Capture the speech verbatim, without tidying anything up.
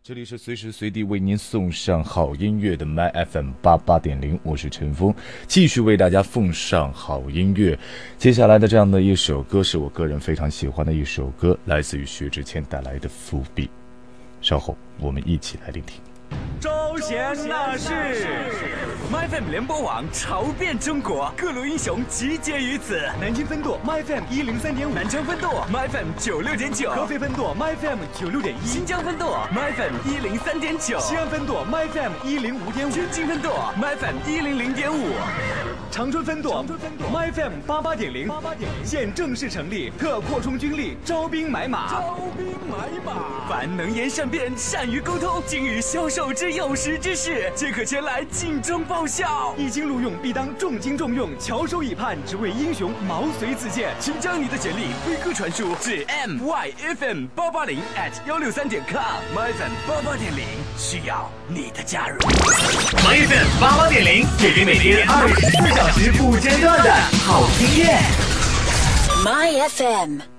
这里是随时随地为您送上好音乐的 My F M 八八点零，我是陈峰，继续为大家奉上好音乐。接下来的这样的一首歌是我个人非常喜欢的一首歌，来自于薛之谦带来的伏笔。稍后我们一起来聆听。 招贤纳士 ，My F M 联播网潮遍中国，各路英雄集结于此。南京分舵 My F M 一零三点五，南昌分舵 My F M 九六点九，合肥分舵 My F M 九六点一，新疆分舵 My F M 一零三点九，西安分舵 My F M 一零五点五，天津分舵 My F M 一零零点五，长春分舵 My F M 八八点零，现正式成立，特扩充军力，招兵买马，招兵买马，凡能言善辩、善于沟通、精于销售之有识之士，皆可前来尽忠报效。一经录用，必当重金重用，翘首以盼，只为英雄毛遂自荐。请将你的简历飞鸽传书至 m y f m 八八零 at 幺六三点 com。My F M 八八点零需要你的加入。My F M 八八点零，给你每天二十四小时不间断的好音乐。 My F M。